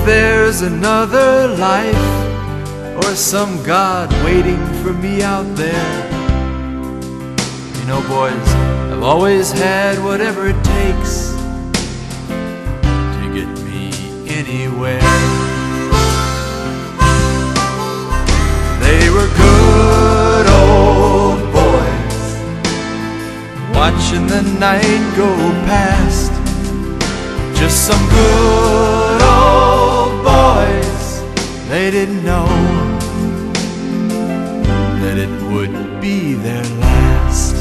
there's another life, or some God waiting for me out there. You know, boys, I've always had whatever it takes to get me anywhere. They were good old boys, watching the night go past. Just some good old boys. They didn't know that it would be their last.